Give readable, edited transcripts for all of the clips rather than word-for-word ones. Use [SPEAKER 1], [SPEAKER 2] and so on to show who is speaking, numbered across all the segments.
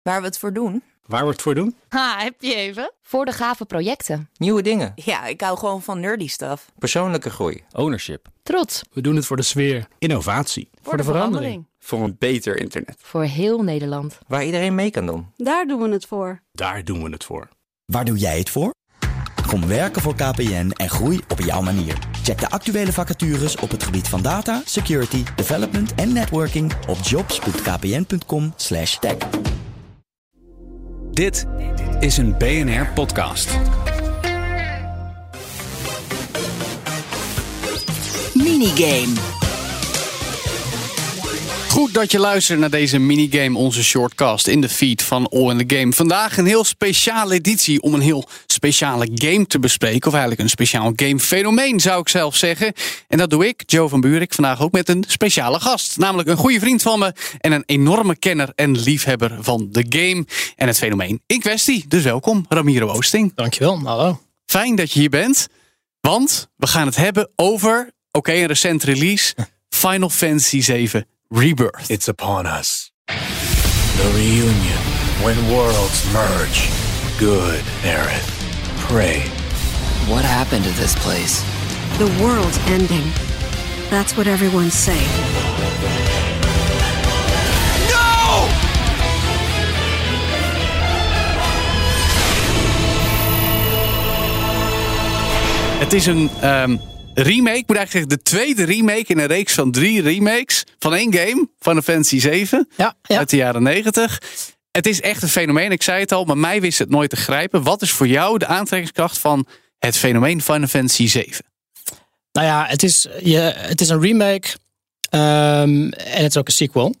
[SPEAKER 1] Waar we het voor doen?
[SPEAKER 2] Waar we het voor doen?
[SPEAKER 3] Heb je even?
[SPEAKER 4] Voor de gave projecten.
[SPEAKER 5] Nieuwe dingen.
[SPEAKER 1] Ja, ik hou gewoon van nerdy stuff.
[SPEAKER 5] Persoonlijke groei.
[SPEAKER 2] Ownership.
[SPEAKER 4] Trots.
[SPEAKER 2] We doen het voor de sfeer. Innovatie.
[SPEAKER 3] Voor de verandering.
[SPEAKER 6] Voor een beter internet.
[SPEAKER 4] Voor heel Nederland.
[SPEAKER 5] Waar iedereen mee kan doen.
[SPEAKER 7] Daar doen we het voor.
[SPEAKER 2] Daar doen we het voor.
[SPEAKER 8] Waar doe jij het voor? Kom werken voor KPN en groei op jouw manier. Check de actuele vacatures op het gebied van data, security, development en networking op jobs.kpn.com/tech.
[SPEAKER 9] Dit is een BNR-podcast.
[SPEAKER 10] Minigame.
[SPEAKER 9] Goed dat je luistert naar deze minigame, onze shortcast in de feed van All in the Game. Vandaag een heel speciale editie om een heel speciale game te bespreken. Of eigenlijk een speciaal gamefenomeen zou ik zelf zeggen. En dat doe ik, Joe van Buurik, vandaag ook met een speciale gast. Namelijk een goede vriend van me en een enorme kenner en liefhebber van de game. En het fenomeen in kwestie. Dus welkom, Ramiro Oosting.
[SPEAKER 11] Dankjewel, hallo.
[SPEAKER 9] Fijn dat je hier bent, want we gaan het hebben over, een recent release, Final Fantasy VII Rebirth.
[SPEAKER 12] It's upon us. The reunion when worlds merge. Good, Aerith. Pray.
[SPEAKER 10] What happened to this place?
[SPEAKER 7] The world's ending. That's what everyone's saying.
[SPEAKER 12] No!
[SPEAKER 9] Het is een remake, ik moet eigenlijk zeggen de tweede remake in een reeks van 3 remakes van één game, Final Fantasy VII, uit de jaren 90. Het is echt een fenomeen, ik zei het al, maar mij wist het nooit te grijpen. Wat is voor jou de aantrekkingskracht van het fenomeen Final Fantasy VII?
[SPEAKER 11] Nou ja, het is een remake en het is ook een sequel.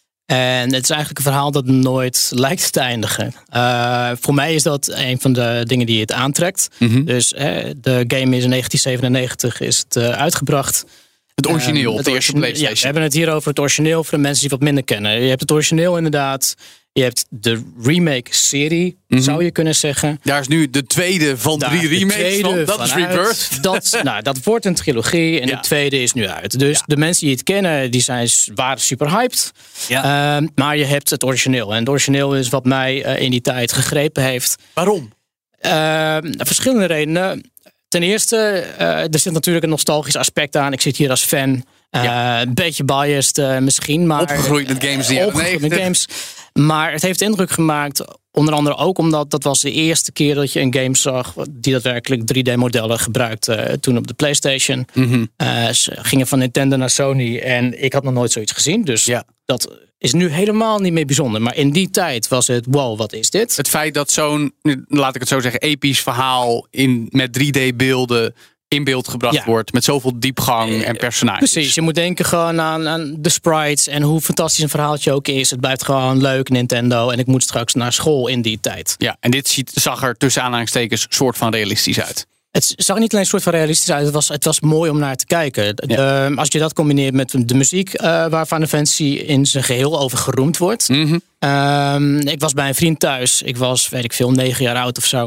[SPEAKER 11] En het is eigenlijk een verhaal dat nooit lijkt te eindigen. Voor mij is dat een van de dingen die het aantrekt. Mm-hmm. Dus de game is in 1997 uitgebracht.
[SPEAKER 9] Het origineel op de eerste PlayStation.
[SPEAKER 11] Ja, we hebben het hier over het origineel voor de mensen die wat minder kennen. Je hebt het origineel inderdaad. Je hebt de remake-serie, zou je kunnen zeggen.
[SPEAKER 9] Daar is nu de tweede van 3 remakes van. Dat is Rebirth.
[SPEAKER 11] Dat wordt een trilogie en de tweede is nu uit. Dus de mensen die het kennen, waren super hyped. Ja. Maar je hebt het origineel. En het origineel is wat mij in die tijd gegrepen heeft.
[SPEAKER 9] Waarom?
[SPEAKER 11] Verschillende redenen. Ten eerste, er zit natuurlijk een nostalgisch aspect aan. Ik zit hier als fan. Een beetje biased misschien. Maar,
[SPEAKER 9] opgegroeid met games.
[SPEAKER 11] Maar het heeft indruk gemaakt, onder andere ook omdat dat was de eerste keer dat je een game zag die daadwerkelijk 3D-modellen gebruikte toen op de PlayStation. Mm-hmm. Ze gingen van Nintendo naar Sony en ik had nog nooit zoiets gezien. Dus dat is nu helemaal niet meer bijzonder. Maar in die tijd was het, wow, wat is dit?
[SPEAKER 9] Het feit dat zo'n, laat ik het zo zeggen, episch verhaal met 3D-beelden in beeld gebracht wordt. Met zoveel diepgang en personages.
[SPEAKER 11] Precies, je moet denken gewoon aan de sprites en hoe fantastisch een verhaaltje ook is. Het blijft gewoon leuk, Nintendo. En ik moet straks naar school in die tijd.
[SPEAKER 9] Ja, en dit zag er tussen aanhalingstekens soort van realistisch uit.
[SPEAKER 11] Het zag niet alleen een soort van realistisch uit. Het was mooi om naar te kijken. Ja. Als je dat combineert met de muziek waar Final Fantasy in zijn geheel over geroemd wordt. Mm-hmm. Ik was bij een vriend thuis. Ik was, 9 jaar oud of zo.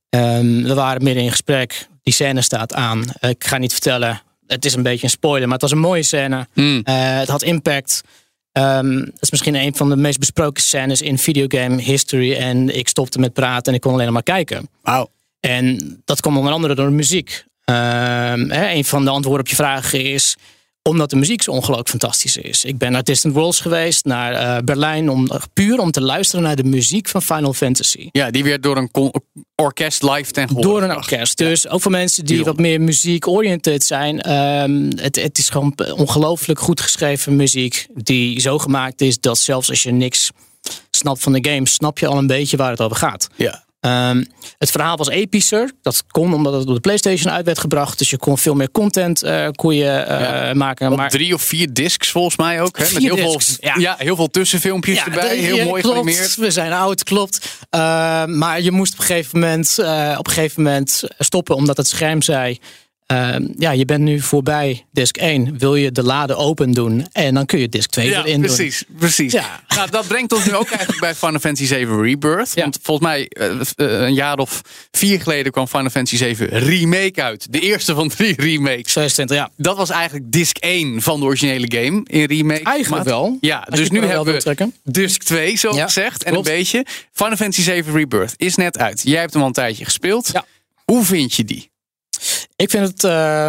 [SPEAKER 11] We waren midden in gesprek. Die scène staat aan. Ik ga niet vertellen. Het is een beetje een spoiler, maar het was een mooie scène. Het had impact. Het is misschien een van de meest besproken scènes in videogame history. En ik stopte met praten en ik kon alleen maar kijken.
[SPEAKER 9] Wow.
[SPEAKER 11] En dat komt onder andere door de muziek. Een van de antwoorden op je vragen is omdat de muziek zo ongelooflijk fantastisch is. Ik ben naar Distant Worlds geweest, naar Berlijn, puur om te luisteren naar de muziek van Final Fantasy.
[SPEAKER 9] Ja, die werd door een orkest live ten gehoor.
[SPEAKER 11] Door een orkest. Dus ook voor mensen die wat meer muziek-oriented zijn. Het is gewoon ongelooflijk goed geschreven muziek die zo gemaakt is dat zelfs als je niks snapt van de game, snap je al een beetje waar het over gaat.
[SPEAKER 9] Ja.
[SPEAKER 11] Het verhaal was epischer. Dat kon omdat het op de PlayStation uit werd gebracht. Dus je kon veel meer content maken.
[SPEAKER 9] Op 3 of 4 discs volgens mij ook. Hè? Met heel veel tussenfilmpjes erbij. Heel mooi geanimeerd.
[SPEAKER 11] We zijn oud, klopt. Maar je moest op een gegeven moment stoppen omdat het scherm zei je bent nu voorbij disk 1. Wil je de lade open doen en dan kun je disk 2 erin doen.
[SPEAKER 9] Precies. Ja. Nou, dat brengt ons nu ook eigenlijk bij Final Fantasy 7 Rebirth. Ja. Want volgens mij een jaar of 4 geleden kwam Final Fantasy 7 Remake uit. De eerste van 3 remakes.
[SPEAKER 11] 26, ja.
[SPEAKER 9] Dat was eigenlijk disk 1 van de originele game in remake.
[SPEAKER 11] Eigenlijk wel.
[SPEAKER 9] Ja, dus nu hebben we disk 2 zo gezegd. En klopt. Een beetje. Final Fantasy 7 Rebirth is net uit. Jij hebt hem al een tijdje gespeeld. Ja. Hoe vind je die?
[SPEAKER 11] Ik vind het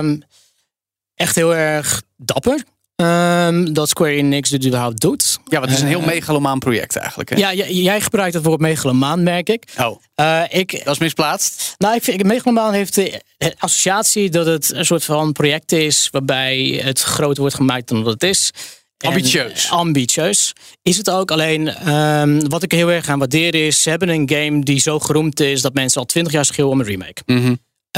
[SPEAKER 11] echt heel erg dapper dat Square Enix dit überhaupt doet.
[SPEAKER 9] Ja, want het is een heel megalomaan project eigenlijk. Hè?
[SPEAKER 11] Ja, jij gebruikt het woord megalomaan, merk ik.
[SPEAKER 9] Oh, dat is misplaatst.
[SPEAKER 11] Nou, ik vind megalomaan heeft de associatie dat het een soort van project is waarbij het groter wordt gemaakt dan wat het is. Ambitieus. Is het ook. Alleen wat ik heel erg aan waarderen is, ze hebben een game die zo geroemd is dat mensen al 20 jaar schreeuwen om een remake.
[SPEAKER 9] Mm-hmm.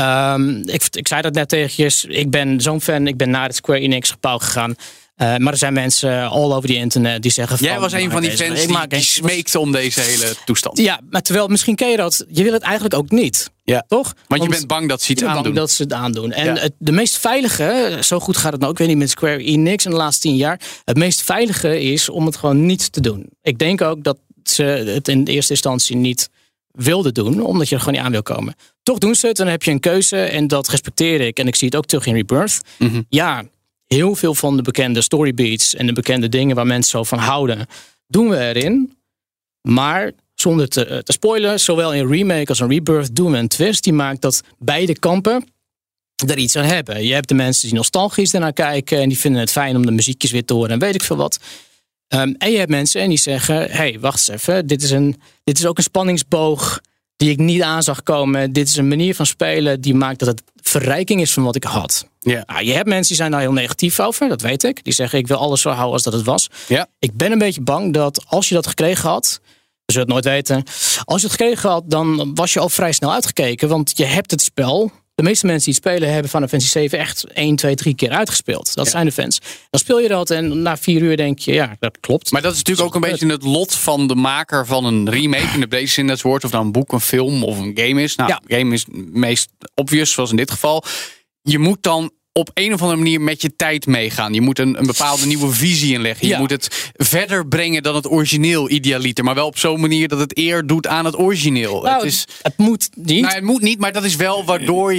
[SPEAKER 11] Ik zei dat net tegen je. Ik ben zo'n fan. Ik ben naar het Square Enix gebouw gegaan. Maar er zijn mensen all over die internet die zeggen...
[SPEAKER 9] Jij was een van die fans die smeekte om deze hele toestand.
[SPEAKER 11] Ja, maar terwijl misschien ken je dat. Je wil het eigenlijk ook niet.
[SPEAKER 9] Ja.
[SPEAKER 11] Toch?
[SPEAKER 9] Want je bent bang dat ze iets aandoen.
[SPEAKER 11] Bang dat ze het aandoen. En de meest veilige, zo goed gaat het nou ook weer niet met Square Enix in de laatste 10 jaar. Het meest veilige is om het gewoon niet te doen. Ik denk ook dat ze het in de eerste instantie niet wilde doen, omdat je er gewoon niet aan wil komen. Toch doen ze het, dan heb je een keuze en dat respecteer ik. En ik zie het ook terug in Rebirth.
[SPEAKER 9] Mm-hmm.
[SPEAKER 11] Ja, heel veel van de bekende storybeats en de bekende dingen waar mensen zo van houden, doen we erin. Maar zonder te spoilen, zowel in remake als in Rebirth doen we een twist die maakt dat beide kampen er iets aan hebben. Je hebt de mensen die nostalgisch ernaar kijken en die vinden het fijn om de muziekjes weer te horen en weet ik veel wat. En je hebt mensen en die zeggen, hey, wacht eens even, dit is ook een spanningsboog die ik niet aan zag komen. Dit is een manier van spelen die maakt dat het verrijking is van wat ik had.
[SPEAKER 9] Yeah.
[SPEAKER 11] Nou, je hebt mensen die zijn daar heel negatief over, dat weet ik. Die zeggen, ik wil alles zo houden als dat het was.
[SPEAKER 9] Yeah.
[SPEAKER 11] Ik ben een beetje bang dat als je dat gekregen had, we zullen het nooit weten. Als je het gekregen had, dan was je al vrij snel uitgekeken. Want je hebt het spel. De meeste mensen die het spelen hebben Final Fantasy 7 echt 1, 2, 3 keer uitgespeeld. Dat zijn de fans. Dan speel je dat en na 4 uur denk je, ja, dat klopt.
[SPEAKER 9] Maar dat is natuurlijk ook een beetje het lot van de maker van een remake. In de breedste zin des woords. Of nou een boek, een film of een game is. Nou, een game is meest obvious, zoals in dit geval. Je moet dan op een of andere manier met je tijd meegaan. Je moet een bepaalde nieuwe visie inleggen. Je moet het verder brengen dan het origineel idealiter. Maar wel op zo'n manier dat het eer doet aan het origineel.
[SPEAKER 11] Nou, het moet niet.
[SPEAKER 9] Nou, het moet niet, maar dat is wel waardoor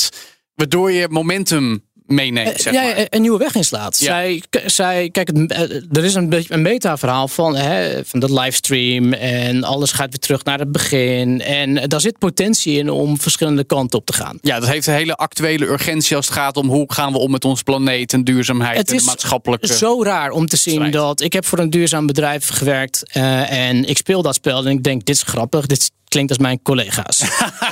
[SPEAKER 9] je momentum meeneemt. Zeg maar.
[SPEAKER 11] Een nieuwe weg inslaat. Ja. Kijk, er is een beetje een meta-verhaal van de livestream en alles gaat weer terug naar het begin. En daar zit potentie in om verschillende kanten op te gaan.
[SPEAKER 9] Ja, dat heeft een hele actuele urgentie als het gaat om hoe gaan we om met ons planeet en duurzaamheid en de maatschappelijke.
[SPEAKER 11] Het is zo raar om te zien dat ik heb voor een duurzaam bedrijf gewerkt en ik speel dat spel en ik denk, dit is grappig, dit klinkt als mijn collega's.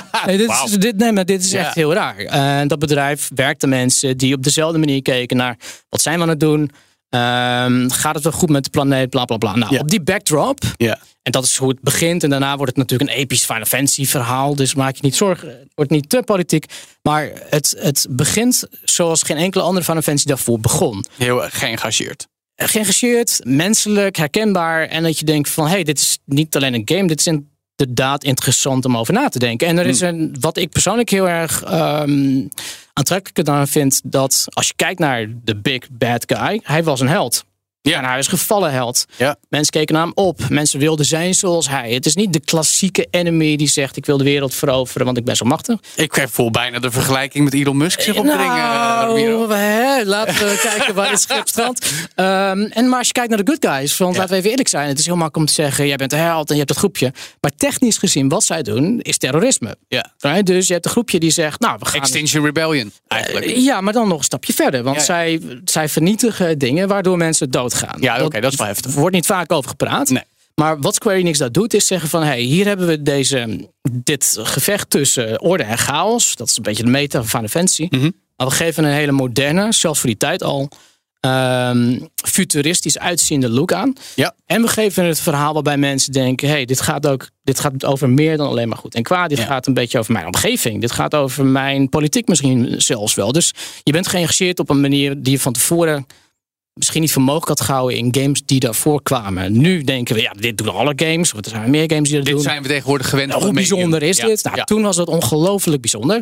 [SPEAKER 11] Dit is echt heel raar. Dat bedrijf werkte mensen die op dezelfde manier keken naar wat zijn we aan het doen? Gaat het wel goed met de planeet? Bla bla bla. Nou, op die backdrop. En dat is hoe het begint. En daarna wordt het natuurlijk een episch Final Fantasy verhaal. Dus maak je niet zorgen. Het wordt niet te politiek. Maar het begint zoals geen enkele andere Final Fantasy daarvoor begon.
[SPEAKER 9] Heel geëngageerd.
[SPEAKER 11] Geëngageerd, menselijk, herkenbaar. En dat je denkt van, hey, dit is niet alleen een game. Dit is inderdaad interessant om over na te denken. En er is wat ik persoonlijk heel erg aantrekkelijker dan vind, dat als je kijkt naar de big bad guy, hij was een held. Ja. En hij is een gevallen held. Ja. Mensen keken naar hem op. Mensen wilden zijn zoals hij. Het is niet de klassieke enemy die zegt, ik wil de wereld veroveren, want ik ben zo machtig.
[SPEAKER 9] Ik voel bijna de vergelijking met Elon Musk zich opdringen.
[SPEAKER 11] Laten we kijken waar het schip strandt. Maar als je kijkt naar de good guys, want laten we even eerlijk zijn, het is heel makkelijk om te zeggen, jij bent een held en je hebt het groepje. Maar technisch gezien, wat zij doen, is terrorisme.
[SPEAKER 9] Ja.
[SPEAKER 11] Right? Dus je hebt een groepje die zegt, nou, we gaan
[SPEAKER 9] Extinction Rebellion, eigenlijk.
[SPEAKER 11] Ja, maar dan nog een stapje verder. Want zij vernietigen dingen waardoor mensen doodgaan.
[SPEAKER 9] Ja, oké, dat is wel heftig.
[SPEAKER 11] Er wordt niet vaak over gepraat. Nee. Maar wat Square Enix dat doet, is zeggen van, hey, hier hebben we dit gevecht tussen orde en chaos. Dat is een beetje de meta van Final Fantasy.
[SPEAKER 9] Mm-hmm. Maar
[SPEAKER 11] we geven een hele moderne, zelfs voor die tijd al, futuristisch uitziende look aan. Ja. En we geven het verhaal waarbij mensen denken, hey, dit gaat over meer dan alleen maar goed en kwaad. Dit gaat een beetje over mijn omgeving. Dit gaat over mijn politiek misschien zelfs wel. Dus je bent geëngageerd op een manier die je van tevoren misschien niet voor mogelijk had gehouden in games die daarvoor kwamen. Nu denken we, dit doen alle games. Want er zijn meer games die dat doen.
[SPEAKER 9] Dit zijn we tegenwoordig gewend.
[SPEAKER 11] Hoe bijzonder is dit? Nou, toen was het ongelooflijk bijzonder.
[SPEAKER 9] Ja.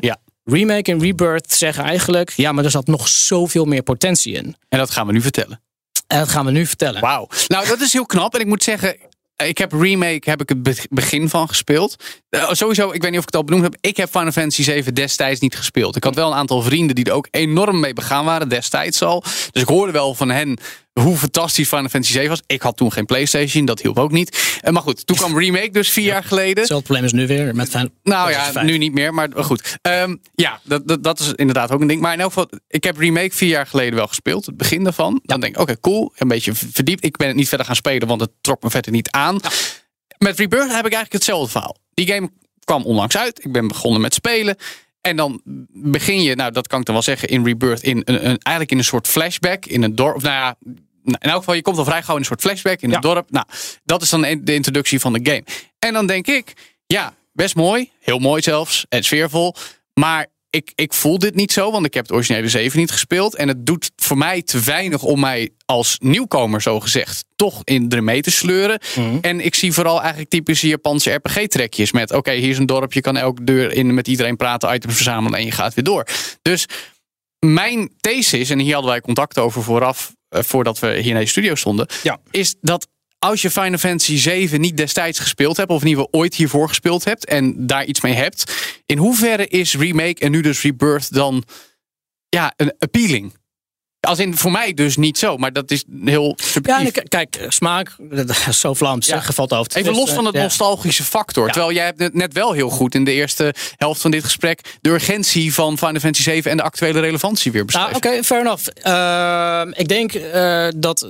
[SPEAKER 11] Remake en Rebirth zeggen eigenlijk... ja, maar er zat nog zoveel meer potentie in.
[SPEAKER 9] En dat gaan we nu vertellen.
[SPEAKER 11] Wauw.
[SPEAKER 9] Nou, dat is heel knap. En ik moet zeggen... Ik heb het begin van gespeeld. Sowieso, ik weet niet of ik het al benoemd heb. Ik heb Final Fantasy 7 destijds niet gespeeld. Ik had wel een aantal vrienden die er ook enorm mee begaan waren. Destijds al. Dus ik hoorde wel van hen hoe fantastisch Final Fantasy 7 was. Ik had toen geen PlayStation. Dat hielp ook niet. Maar goed, toen kwam Remake dus 4 jaar geleden.
[SPEAKER 11] Hetzelfde probleem is nu weer. Met
[SPEAKER 9] nou ja, nu niet meer. Maar goed. Dat is inderdaad ook een ding. Maar in elk geval, ik heb Remake 4 jaar geleden wel gespeeld. Het begin daarvan. Dan denk ik, oké, cool. Een beetje verdiept. Ik ben het niet verder gaan spelen, want het trok me verder niet aan. Ja. Met Rebirth heb ik eigenlijk hetzelfde verhaal. Die game kwam onlangs uit. Ik ben begonnen met spelen. En dan begin je, nou dat kan ik dan wel zeggen, in Rebirth eigenlijk in een soort flashback. In een dorp. Nou ja, in elk geval, je komt al vrij gauw in een soort flashback in een dorp. Nou, dat is dan de introductie van de game. En dan denk ik, ja, best mooi. Heel mooi zelfs. En sfeervol. Maar ik voel dit niet zo, want ik heb het originele 7 niet gespeeld. En het doet voor mij te weinig om mij als nieuwkomer, zo gezegd, toch er mee te sleuren. Mm-hmm. En ik zie vooral eigenlijk typische Japanse RPG-trekjes met, oké, hier is een dorp, je kan elke deur in met iedereen praten, items verzamelen en je gaat weer door. Dus mijn thesis, en hier hadden wij contact over vooraf, voordat we hier naar de studio stonden, is dat als je Final Fantasy 7 niet destijds gespeeld hebt, of in ieder geval ooit hiervoor gespeeld hebt en daar iets mee hebt, in hoeverre is Remake en nu dus Rebirth dan een appealing? Als in, voor mij dus niet zo, maar dat is heel subjectief.
[SPEAKER 11] Ja, kijk, smaak, zo Vlaams zeggen, valt over te
[SPEAKER 9] even los van het nostalgische factor. Ja. Terwijl jij hebt net wel heel goed in de eerste helft van dit gesprek de urgentie van Final Fantasy 7 en de actuele relevantie weer beschreven.
[SPEAKER 11] Oké, fair enough. Ik denk dat,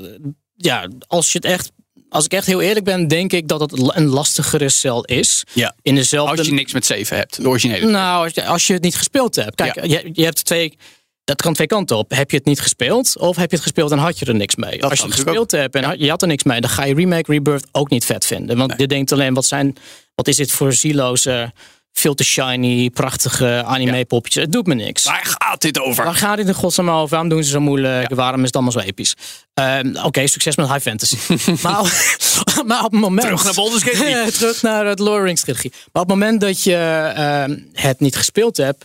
[SPEAKER 11] als ik echt heel eerlijk ben, denk ik dat het een lastigere cel is. Ja. In dezelfde...
[SPEAKER 9] Als je niks met 7 hebt, de originele.
[SPEAKER 11] Nou, als je het niet gespeeld hebt. Kijk, je hebt dat kan twee kanten op. Heb je het niet gespeeld? Of heb je het gespeeld en had je er niks mee? Als je het gespeeld hebt en je had er niks mee, dan ga je Remake, Rebirth ook niet vet vinden. Want je denkt alleen, wat is dit voor zieloze, veel te shiny, prachtige anime-poppetjes. Het doet me niks.
[SPEAKER 9] Waar gaat dit over?
[SPEAKER 11] Waar gaat dit in godsnaam over? Waarom doen ze zo moeilijk? Waarom is het allemaal zo episch? Oké, succes met High Fantasy. maar op het moment...
[SPEAKER 9] Terug naar Baldur's Gate 3.
[SPEAKER 11] Terug naar het Lord of the Rings trilogie. Maar op het moment dat je het niet gespeeld hebt,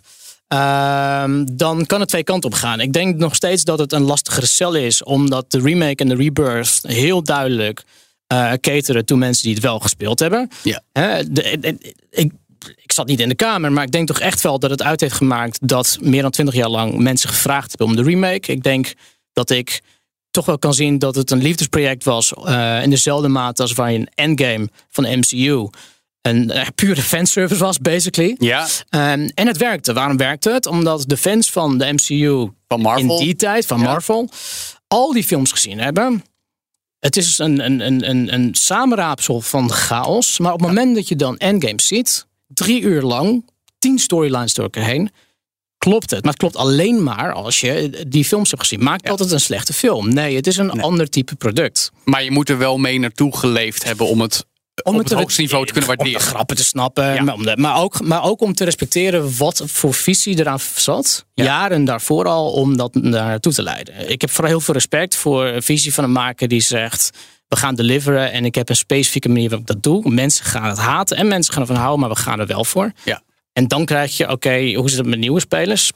[SPEAKER 11] dan kan het twee kanten op gaan. Ik denk nog steeds dat het een lastigere cel is, omdat de remake en de rebirth heel duidelijk cateren toe mensen die het wel gespeeld hebben. Ja. Ik zat niet in de kamer, maar ik denk toch echt wel dat het uit heeft gemaakt dat meer dan 20 jaar lang mensen gevraagd hebben om de remake. Ik denk dat ik toch wel kan zien dat het een liefdesproject was in dezelfde mate als waar je een endgame van de MCU een pure fanservice was, basically. Ja. En het werkte. Waarom werkte het? Omdat de fans van de MCU
[SPEAKER 9] van Marvel,
[SPEAKER 11] in die tijd, van Marvel, al die films gezien hebben. Het is een samenraapsel van chaos. Maar op het moment dat je dan Endgame ziet, 3 uur lang, 10 storylines door elkaar heen, klopt het. Maar het klopt alleen maar als je die films hebt gezien. Maakt dat het een slechte film? Nee, het is een ander type product.
[SPEAKER 9] Maar je moet er wel mee naartoe geleefd hebben om het op het hoogste niveau te kunnen waarderen.
[SPEAKER 11] Om de grappen te snappen. Ja. Maar ook om te respecteren wat voor visie eraan zat. Ja. Jaren daarvoor al om dat naartoe te leiden. Ik heb vooral heel veel respect voor een visie van een maker die zegt, we gaan deliveren en ik heb een specifieke manier waarop ik dat doe. Mensen gaan het haten en mensen gaan ervan houden, maar we gaan er wel voor. Ja. En dan krijg je, hoe zit het met nieuwe spelers?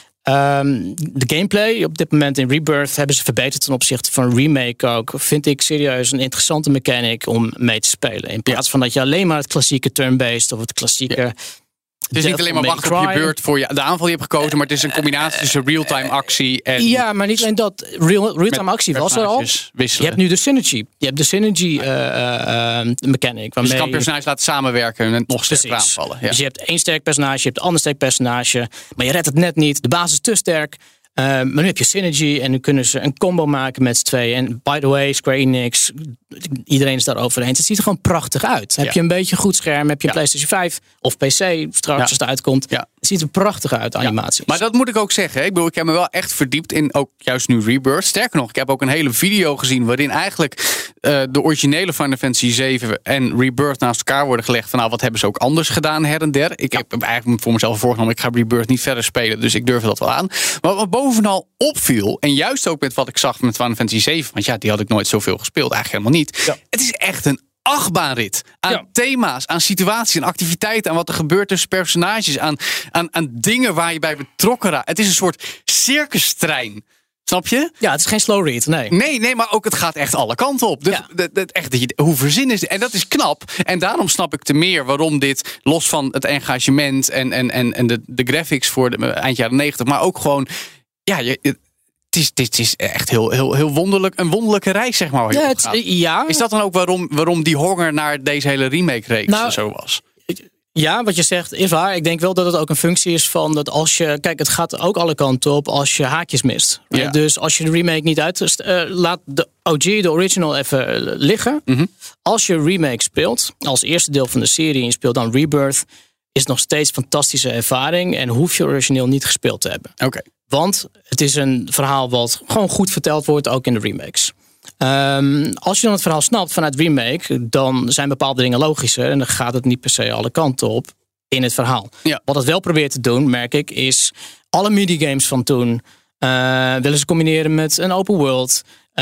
[SPEAKER 11] De gameplay op dit moment in Rebirth hebben ze verbeterd ten opzichte van Remake ook. Vind ik serieus een interessante mechanic om mee te spelen. In plaats van dat je alleen maar het klassieke turn-based of het klassieke... Ja.
[SPEAKER 9] Het is niet alleen maar wachten op je beurt voor de aanval die je hebt gekochen, maar het is een combinatie tussen real-time actie en...
[SPEAKER 11] Ja, maar niet alleen dat. Real-time actie was er al.
[SPEAKER 9] Wisselen.
[SPEAKER 11] Je hebt nu de synergy. Je hebt de synergy mechanic.
[SPEAKER 9] Dus je kan personages laten samenwerken en nog sterker aanvallen. Ja.
[SPEAKER 11] Dus je hebt 1 sterk personage, je hebt een ander sterk personage, maar je redt het net niet. De basis is te sterk. Maar nu heb je synergy en nu kunnen ze een combo maken met z'n tweeën. En by the way, Square Enix, iedereen is daar overheen. Het ziet er gewoon prachtig uit. Heb je een beetje een goed scherm, heb je een PlayStation 5 of PC straks als het uitkomt. Ja. Het ziet er prachtig uit, animaties.
[SPEAKER 9] Maar dat moet ik ook zeggen. Ik bedoel, ik heb me wel echt verdiept in ook juist nu Rebirth. Sterker nog, ik heb ook een hele video gezien waarin eigenlijk de originele Final Fantasy 7 en Rebirth naast elkaar worden gelegd. Van wat hebben ze ook anders gedaan her en der. Ik heb eigenlijk voor mezelf voorgenomen, ik ga Rebirth niet verder spelen. Dus ik durf dat wel aan. Maar wat bovenal opviel, en juist ook met wat ik zag met Final Fantasy 7, want die had ik nooit zoveel gespeeld, eigenlijk helemaal niet. Ja. Het is echt een achtbaanrit aan thema's, aan situaties, aan activiteiten, aan wat er gebeurt tussen personages, aan dingen waar je bij betrokken raakt. Het is een soort circustrein. Snap je?
[SPEAKER 11] Ja, het is geen slow read, nee.
[SPEAKER 9] Nee, maar ook het gaat echt alle kanten op. Hoe verzinnen is dit? En dat is knap. En daarom snap ik te meer waarom dit, los van het engagement en de graphics voor de eind jaren 90, maar ook gewoon, het is echt heel wonderlijk, een wonderlijke reis, zeg maar. Is dat dan ook waarom die honger naar deze hele remake-reeks zo was?
[SPEAKER 11] Ja, wat je zegt is waar. Ik denk wel dat het ook een functie is van dat als je... Kijk, het gaat ook alle kanten op als je haakjes mist. Ja. Dus als je de remake niet laat de OG, de original, even liggen. Mm-hmm. Als je remake speelt, als eerste deel van de serie, en je speelt dan Rebirth, is het nog steeds een fantastische ervaring en hoef je origineel niet gespeeld te hebben.
[SPEAKER 9] Okay.
[SPEAKER 11] Want het is een verhaal wat gewoon goed verteld wordt, ook in de remakes. Als je dan het verhaal snapt vanuit remake, dan zijn bepaalde dingen logischer en dan gaat het niet per se alle kanten op in het verhaal. Ja. Wat het wel probeert te doen, merk ik, is alle minigames van toen willen ze combineren met een open world.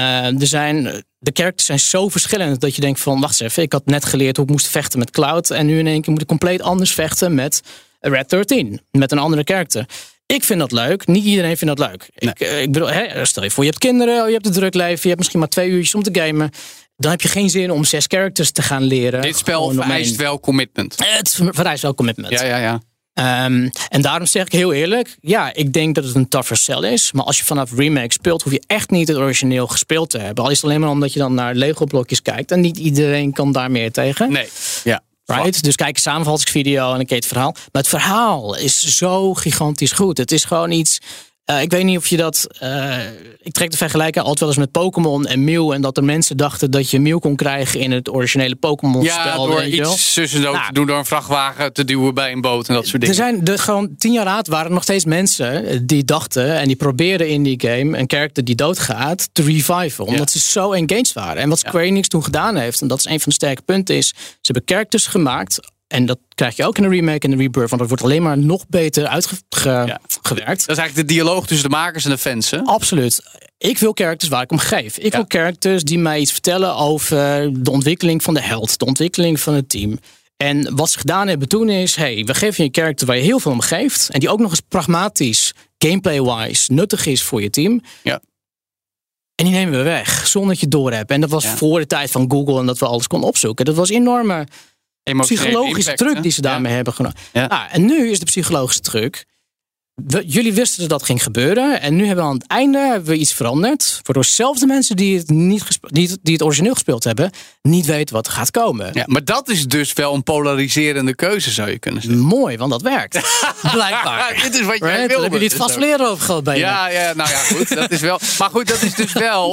[SPEAKER 11] De characters zijn zo verschillend dat je denkt van, wacht eens even, ik had net geleerd hoe ik moest vechten met Cloud en nu in één keer moet ik compleet anders vechten met Red 13, met een andere character. Ik vind dat leuk. Niet iedereen vindt dat leuk. Nee. Ik bedoel, stel je voor, je hebt kinderen, je hebt een druk leven, je hebt misschien maar 2 uurtjes om te gamen. Dan heb je geen zin om 6 characters te gaan leren.
[SPEAKER 9] Dit spel vereist wel commitment.
[SPEAKER 11] Het vereist wel commitment.
[SPEAKER 9] Ja.
[SPEAKER 11] En daarom zeg ik heel eerlijk, ik denk dat het een tougher sell is. Maar als je vanaf remake speelt, hoef je echt niet het origineel gespeeld te hebben. Al is het alleen maar omdat je dan naar Lego blokjes kijkt. En niet iedereen kan daar meer tegen.
[SPEAKER 9] Nee, ja.
[SPEAKER 11] Right? Dus kijk een samenvattingsvideo en dan ken je het verhaal. Maar het verhaal is zo gigantisch goed. Het is gewoon iets... ik weet niet of je dat... ik trek de vergelijking altijd wel eens met Pokémon en Mew. En dat er mensen dachten dat je Mew kon krijgen in het originele Pokémon-spel.
[SPEAKER 9] Ja, door iets tussen te doen, door een vrachtwagen te duwen bij een boot en dat soort dingen.
[SPEAKER 11] Er zijn gewoon 10 jaar later waren er nog steeds mensen die dachten en die probeerden in die game een character die doodgaat te reviven. Omdat ze zo engaged waren. En wat Square Enix toen gedaan heeft, en dat is een van de sterke punten, is ze hebben characters gemaakt. En dat krijg je ook in de remake en de rebirth. Want dat wordt alleen maar nog beter uitgewerkt.
[SPEAKER 9] Dat is eigenlijk de dialoog tussen de makers en de fans, hè?
[SPEAKER 11] Absoluut. Ik wil characters waar ik om geef. Ik wil characters die mij iets vertellen over de ontwikkeling van de held. De ontwikkeling van het team. En wat ze gedaan hebben toen is, we geven je een character waar je heel veel om geeft. En die ook nog eens pragmatisch, gameplay-wise, nuttig is voor je team. Ja. En die nemen we weg, zonder dat je het door hebt. En dat was voor de tijd van Google en dat we alles konden opzoeken. Dat was enorme psychologische truc die ze daarmee hebben genomen. Ja. En nu is de psychologische truc. Jullie wisten dat dat ging gebeuren. En nu hebben we aan het einde iets veranderd. Waardoor zelfs de mensen die het origineel gespeeld hebben, niet weten wat er gaat komen.
[SPEAKER 9] Ja, maar dat is dus wel een polariserende keuze, zou je kunnen zeggen.
[SPEAKER 11] Mooi, want dat werkt. Blijkbaar.
[SPEAKER 9] Dit is wat jij wilde.
[SPEAKER 11] Daar hebben jullie het vast leren over gehad bij je.
[SPEAKER 9] Ja, nou ja, goed. Dat is wel. Maar goed, dat is dus wel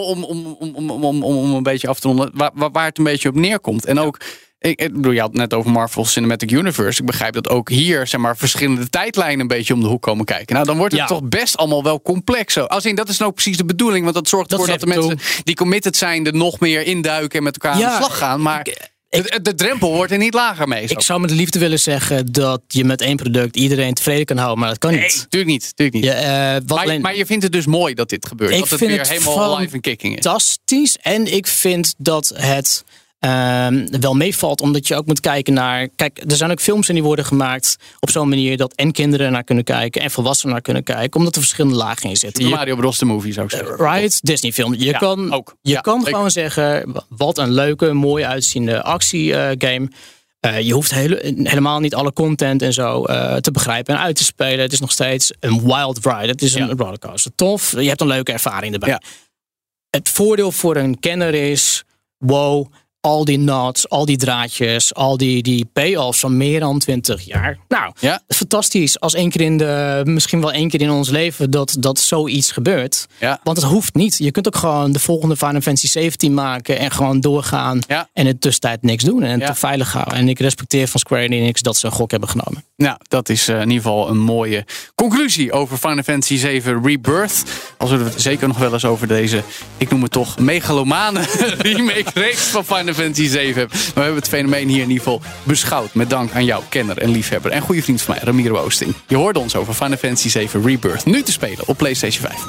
[SPEAKER 9] om een beetje af te ronden waar het een beetje op neerkomt. En ook. Ik bedoel, je had het net over Marvel Cinematic Universe. Ik begrijp dat ook hier, verschillende tijdlijnen een beetje om de hoek komen kijken. Nou, dan wordt het toch best allemaal wel complex. Dat is nou precies de bedoeling. Want dat zorgt ervoor dat de mensen die committed zijn er nog meer induiken en met elkaar aan de slag gaan. Maar de drempel wordt er niet lager mee.
[SPEAKER 11] Ik zou met liefde willen zeggen dat je met 1 product iedereen tevreden kan houden. Maar dat kan niet.
[SPEAKER 9] Nee, natuurlijk niet. Maar je vindt het dus mooi dat dit gebeurt. Dat het weer helemaal live en kicking is.
[SPEAKER 11] Fantastisch. En ik vind dat het wel meevalt, omdat je ook moet kijken naar... Kijk, er zijn ook films en die worden gemaakt op zo'n manier dat en kinderen naar kunnen kijken en volwassenen naar kunnen kijken, omdat er verschillende lagen in zitten.
[SPEAKER 9] Mario Bros. De movie zou ik zeggen.
[SPEAKER 11] Right, Disney film. Je kan gewoon zeggen, wat een leuke, mooi uitziende actiegame. Je hoeft helemaal niet alle content en zo te begrijpen en uit te spelen. Het is nog steeds een wild ride. Het is een rollercoaster. Tof, je hebt een leuke ervaring erbij. Ja. Het voordeel voor een kenner is, wow, al die nods, al die draadjes, al die payoffs van meer dan 20 jaar. Nou, fantastisch. Als misschien wel 1 keer in ons leven dat zoiets gebeurt. Ja. Want het hoeft niet. Je kunt ook gewoon de volgende Final Fantasy 17 maken en gewoon doorgaan en in de tussentijd niks doen en te veilig houden. En ik respecteer van Square Enix dat ze een gok hebben genomen.
[SPEAKER 9] Nou, dat is in ieder geval een mooie conclusie over Final Fantasy 7 Rebirth. Al zullen we het zeker nog wel eens over deze, ik noem het toch, megalomane remake-reeks van Final Fantasy 7 hebben. Maar we hebben het fenomeen hier in ieder geval beschouwd. Met dank aan jou, kenner en liefhebber en goede vriend van mij, Ramiro Oosting. Je hoorde ons over Final Fantasy 7 Rebirth. Nu te spelen op PlayStation 5.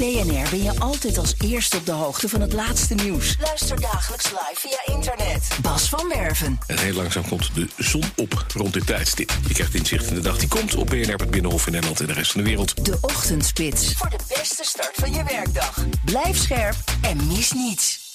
[SPEAKER 6] BNR ben je altijd als eerste op de hoogte van het laatste nieuws. Luister dagelijks live via internet. Bas van Werven.
[SPEAKER 13] En heel langzaam komt de zon op rond dit tijdstip. Je krijgt inzicht in de dag die komt op BNR, het Binnenhof in Nederland en de rest van de wereld.
[SPEAKER 6] De Ochtendspits. Voor de beste start van je werkdag. Blijf scherp en mis niets.